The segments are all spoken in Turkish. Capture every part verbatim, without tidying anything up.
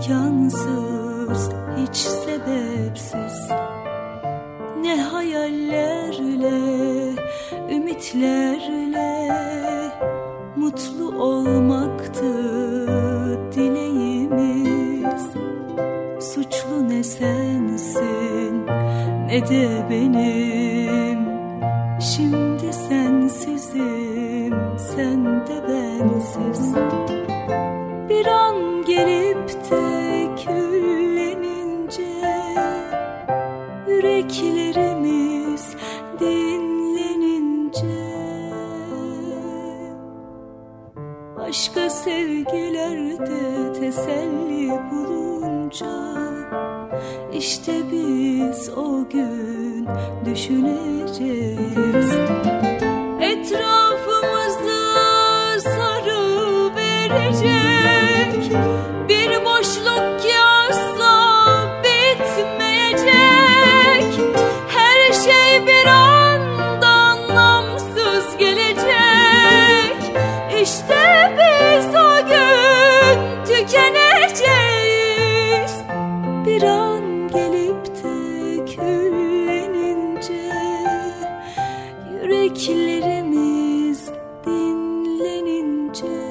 imkansız, hiç sebepsiz. Ne hayallerle, ümitlerle mutlu olmaktı dileğimiz. Suçlu ne sensin ne de benim, şimdi sensizim, sen de bensiz. Bir an gelip de küllenince, yüreklerimiz dinlenince, başka sevgilerde teselli bulunca, İşte biz o gün düşüneceğiz. Etrafımızı sarı verecek bir boşluk yazsa bitmeyecek. Her şey bir anda anlamsız gelecek. İşte biz o gün tükeneceğiz. Bir an gelip de küllenince, yüreklerimiz dinlenince,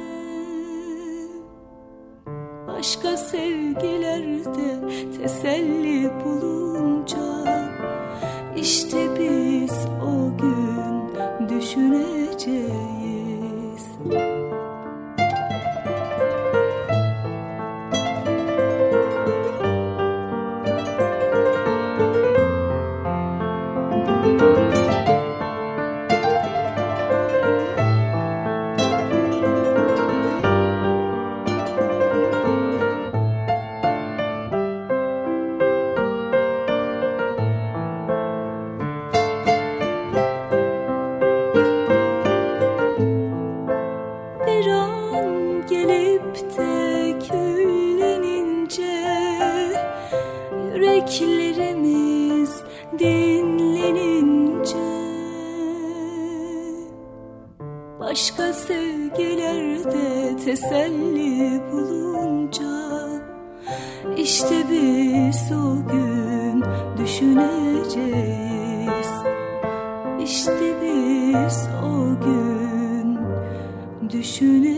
başka sevgilerde teselli bulunca, İşte biz o gün düşüneceğiz. Bir an gelip de küllenince, yüreklerimiz dinlenince, başka sevgilerde teselli bulunca, İşte biz o gün düşüneceğiz. İşte biz o gün düşüneceğiz.